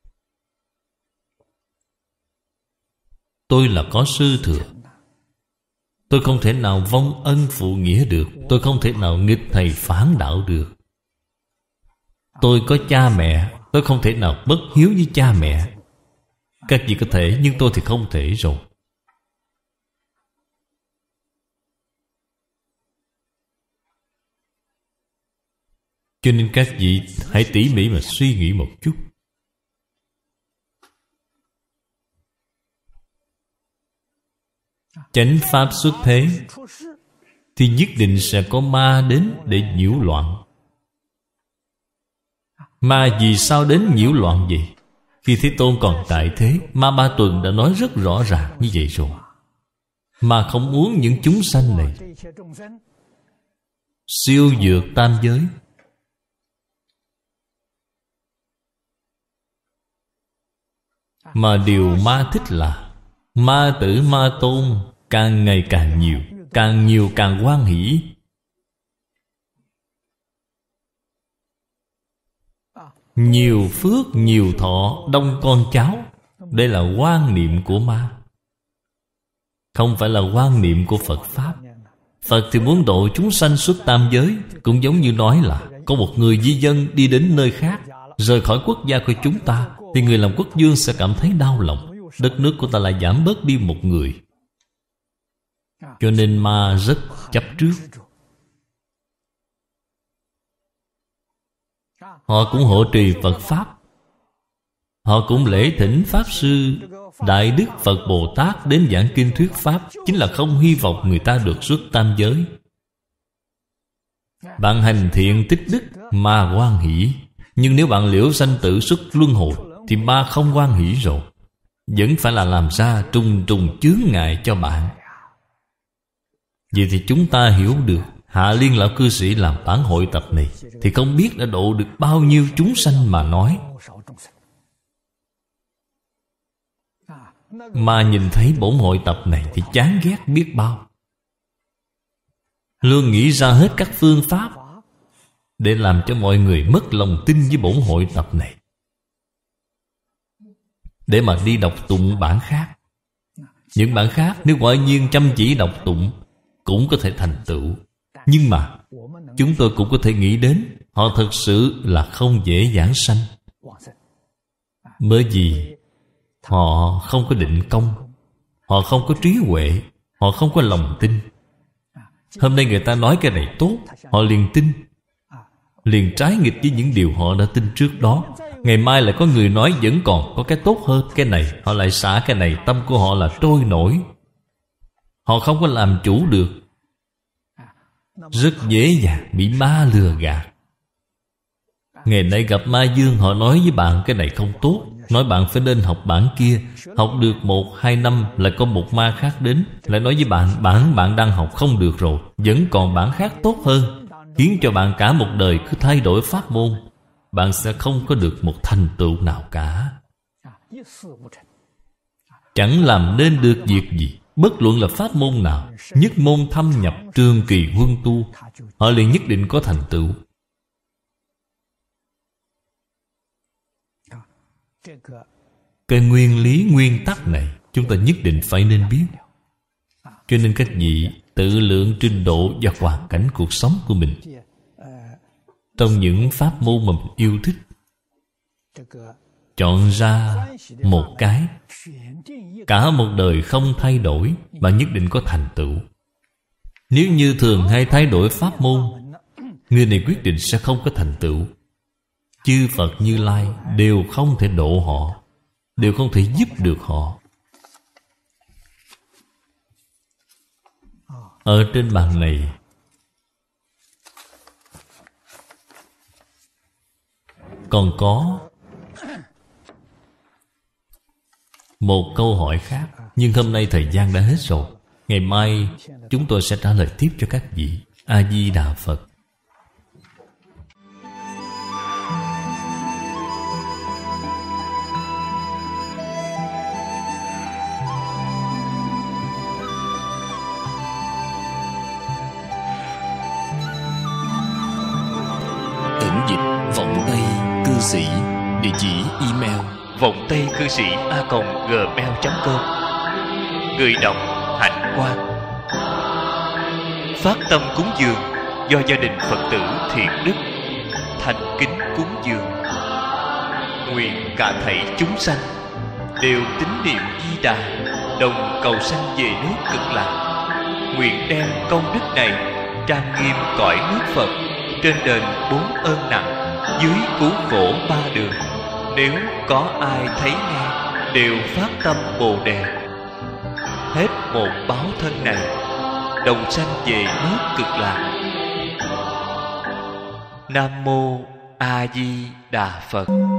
Tôi là có sư thừa. Tôi không thể nào vong ân phụ nghĩa được. Tôi không thể nào nghịch thầy phản đạo được. Tôi có cha mẹ. Tôi không thể nào bất hiếu với cha mẹ. Các vị có thể, nhưng tôi thì không thể rồi. Cho nên các vị hãy tỉ mỉ mà suy nghĩ một chút. Chánh pháp xuất thế thì nhất định sẽ có ma đến để nhiễu loạn. Ma vì sao đến nhiễu loạn vậy? Khi Thế Tôn còn tại thế, Ma Ba Tuần đã nói rất rõ ràng như vậy rồi. Mà không muốn những chúng sanh này siêu vượt tam giới. Mà điều ma thích là ma tử ma tôn càng ngày càng nhiều càng hoan hỷ. Nhiều phước, nhiều thọ, đông con cháu. Đây là quan niệm của ma, không phải là quan niệm của Phật Pháp. Phật thì muốn độ chúng sanh xuất tam giới. Cũng giống như nói là có một người di dân đi đến nơi khác, rời khỏi quốc gia của chúng ta, thì người làm quốc vương sẽ cảm thấy đau lòng. Đất nước của ta lại giảm bớt đi một người. Cho nên ma rất chấp trước. Họ cũng hộ trì Phật Pháp. Họ cũng lễ thỉnh Pháp Sư Đại Đức Phật Bồ Tát đến giảng kinh thuyết Pháp, chính là không hy vọng người ta được xuất tam giới. Bạn hành thiện tích đức, ma hoan hỷ. Nhưng nếu bạn liễu sanh tử xuất luân hồi thì ma không hoan hỷ rồi. Vẫn phải là làm ra trùng trùng chướng ngại cho bạn. Vậy thì chúng ta hiểu được Hạ Liên Lão Cư Sĩ làm bản hội tập này thì không biết đã độ được bao nhiêu chúng sanh mà nói. Mà nhìn thấy bổn hội tập này thì chán ghét biết bao. Luôn nghĩ ra hết các phương pháp để làm cho mọi người mất lòng tin với bổn hội tập này, để mà đi đọc tụng bản khác. Những bản khác nếu quả nhiên chăm chỉ đọc tụng cũng có thể thành tựu. Nhưng mà chúng tôi cũng có thể nghĩ đến họ thật sự là không dễ giảng sanh. Bởi vì họ không có định công, họ không có trí huệ, họ không có lòng tin. Hôm nay người ta nói cái này tốt, họ liền tin. liền trái nghịch với những điều họ đã tin trước đó. Ngày mai lại có người nói vẫn còn có cái tốt hơn cái này, họ lại xả cái này. Tâm của họ là trôi nổi, họ không có làm chủ được, rất dễ dàng bị ma lừa gạt. Ngày nay gặp ma dương, họ nói với bạn cái này không tốt, nói bạn phải nên học bản kia. Học được 1-2 năm lại có một ma khác đến, lại nói với bạn bản bạn đang học không được rồi, vẫn còn bản khác tốt hơn, khiến cho bạn cả một đời cứ thay đổi pháp môn. Bạn sẽ không có được một thành tựu nào cả, chẳng làm nên được việc gì. Bất luận là pháp môn nào, nhất môn thâm nhập trường kỳ huân tu, họ liền nhất định có thành tựu. Cái nguyên lý nguyên tắc này chúng ta nhất định phải nên biết. Cho nên các vị tự lượng trình độ và hoàn cảnh cuộc sống của mình trong những pháp môn mà mình yêu thích, chọn ra một cái, cả một đời không thay đổi, bạn nhất định có thành tựu. Nếu như thường hay thay đổi pháp môn, người này quyết định sẽ không có thành tựu. Chư Phật Như Lai đều không thể độ họ, đều không thể giúp được họ. Ở trên bàn này còn có một câu hỏi khác, nhưng hôm nay thời gian đã hết rồi. Ngày mai chúng tôi sẽ trả lời tiếp cho các vị. A Di Đà Phật.
Tĩnh dịch Vọng Tây Cư Sĩ. Địa chỉ email
vọng tây cư sĩ@gmail.com. Người đọc Hạnh Quang. Phát tâm cúng dường do gia đình Phật tử Thiện Đức thành kính cúng dường. Nguyện cả thảy chúng sanh đều tín niệm Di Đà, đồng cầu sanh về nước Cực Lạc. Nguyện đem công đức này trang nghiêm cõi nước Phật, trên đền 4 ơn nặng, dưới cứu khổ 3 đường. Nếu có ai thấy nghe đều phát tâm Bồ Đề, hết một báo thân này đồng sanh về nước Cực Lạc. Nam mô A Di Đà Phật.